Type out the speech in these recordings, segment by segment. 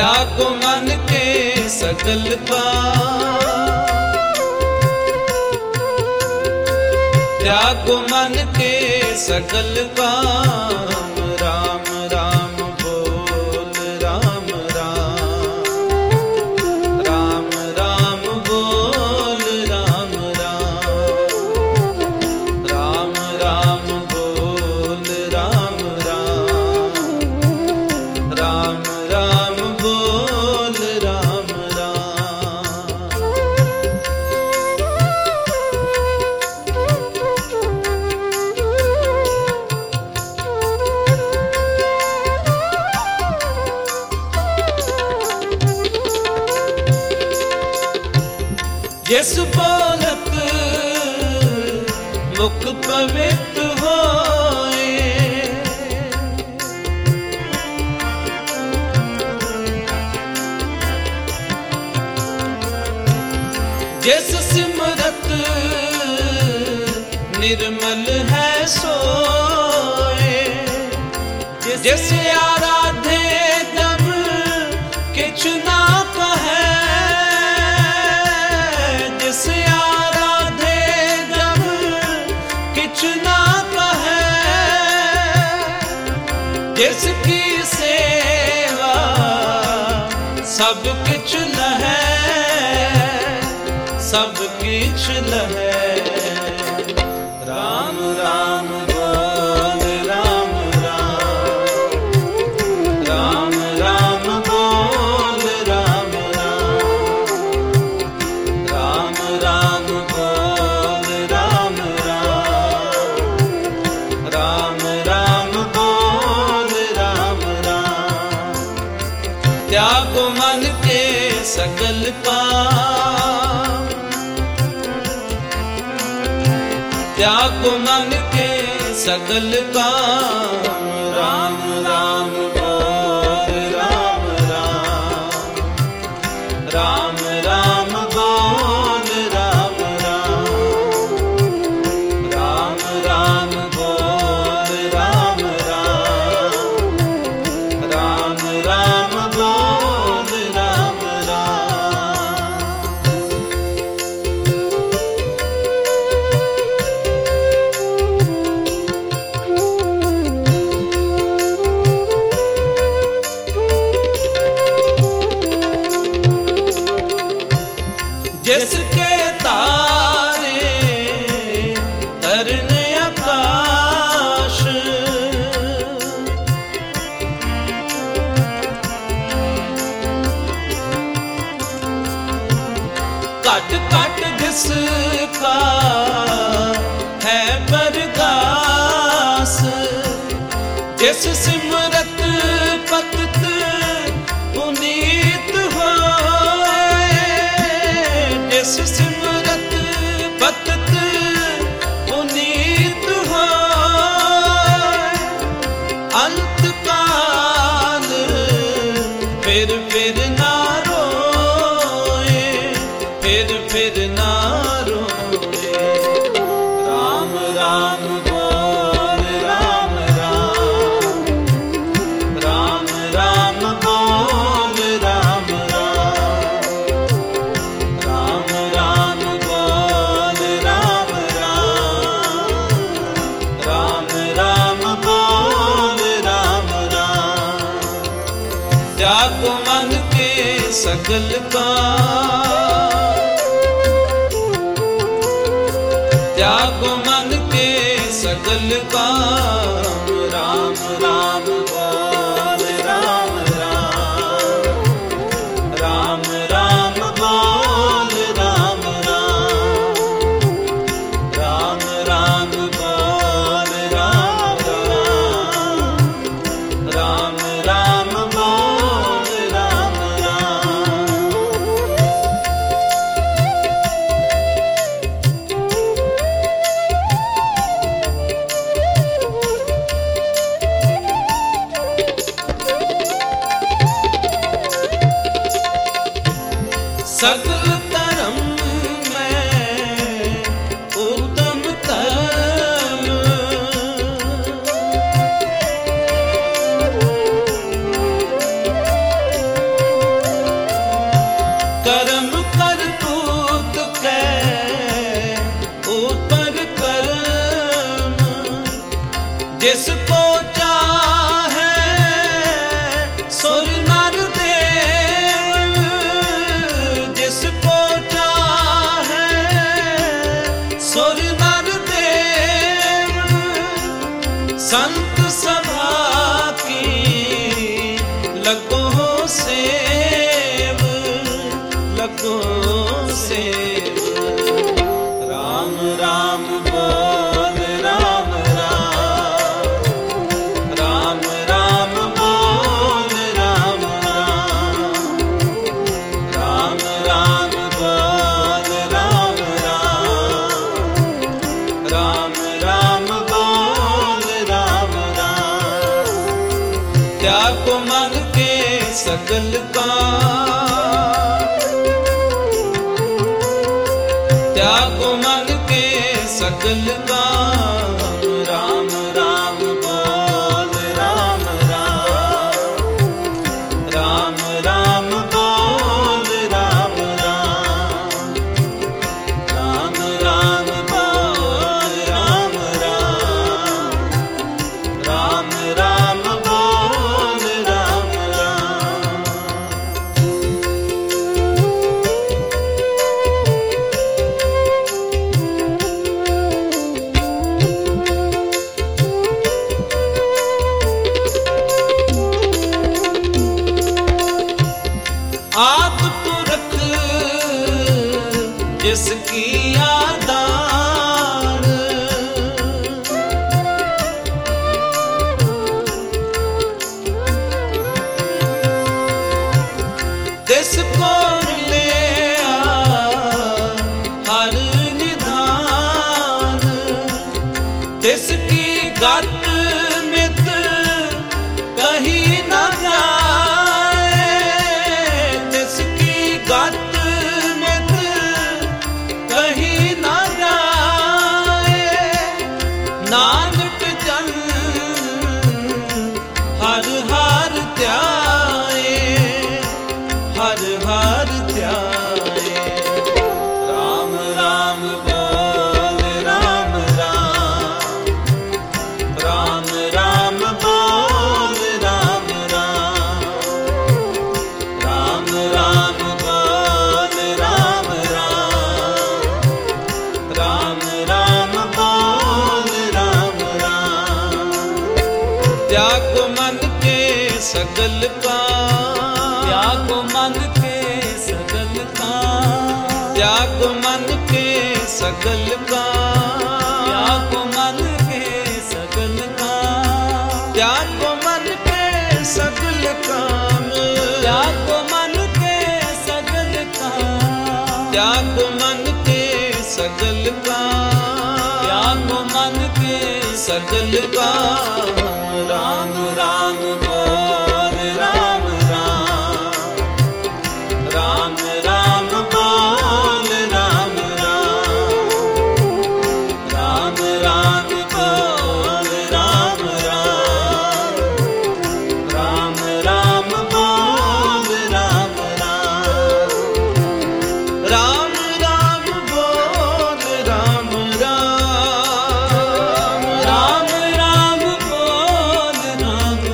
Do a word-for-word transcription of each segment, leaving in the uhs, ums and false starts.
त्यागो मन के सकल काम, त्यागो मन के सकल काम। राम राम बोल राम राम, राम राम बोल राम राम, राम राम बोल राम राम, राम राम बोल राम राम। जिस बोलत मुख पवित्र होए, जिस सिमरत निर्मल है सोए, जिस आराधे जब किछ ना कहे, जिस आराधे जब किछ ना कहे, जिसकी सेवा सब किछ लहे, सब किछ लहे। राम राम बोल राम राम, राम राम बोल राम राम, राम राम बोल राम राम, राम राम बोल राम राम। त्यागो मन के सकल काम, त्यागो मन के सकल काम। राम राम बोल राम राम, राम राम बोल राम राम, राम राम बोल राम राम, राम राम बोल राम राम। जिसके तारे तरने आकाश, कट कट जिसका है प्रकाश, जिस सिमरत पतित पुनीत होए, जिस सिमरत पतित पुनीत होए, अंत काल फिर फिर ना रोए, फिर फिर ना रोए। राम राम बोल राम राम, राम राम बोल राम राम, राम राम बोल राम राम, राम राम बोल राम राम। त्यागो मन के सकल काम, त्यागो मन के सकल काम। राम राम बोल राम राम, राम राम बोल राम राम, राम राम बोल राम राम, राम राम बोल राम राम। जिसको चाहे सुर नर देव, जिसको चाहे सुर नर देव, संत सभा की लगो सेव, लगो सेव। राम राम बोल राम राम, राम राम बोल राम राम, राम राम बोल राम राम, राम राम बोल राम राम। त्यागो मन के सकल काम, त्यागो मन के सकल काम, राम राम बोल राम राम, राम राम बोल राम राम, राम राम बोल राम राम, राम राम बोल राम राम। आद पुरख जिसकी आदान, जिसको ले हर निधान, जिसकी गत मित कहीं न जाए, जिसकी गत मित कहीं न जाए, नानक जन हर हर ध्याए, हर हर ध्याए। राम राम बोल राम राम, राम राम बोल राम राम, राम राम बोल राम राम, राम राम बोल राम राम। त्यागो मन के सकल काम, त्यागो मन के सगल काम, त्यागो मन के सकल काम, त्यागो मन के सगल काम, त्यागो मन के सकल काम, त्यागो मन के सगल काम, त्यागो मन के सकल काम, त्यागो मन के सकल काम। राम राम बोल राम राम, राम राम बोल राम राम, राम राम बोल राम राम, राम राम बोल राम राम, राम राम बोल राम राम, राम राम बोल राम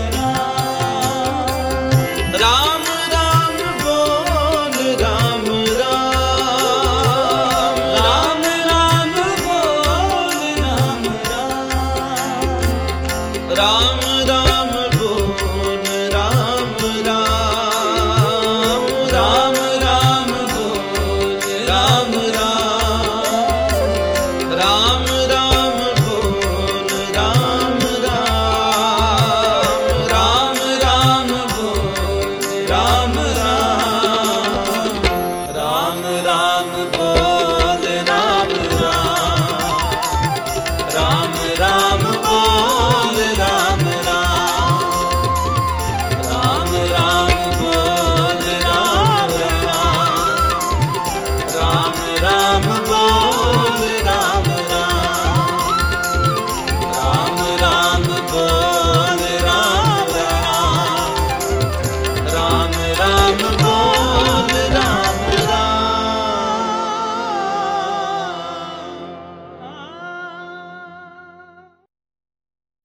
राम, राम राम बोल राम राम, राम राम बोल राम राम, राम राम बोल राम राम, राम राम बोल राम राम, राम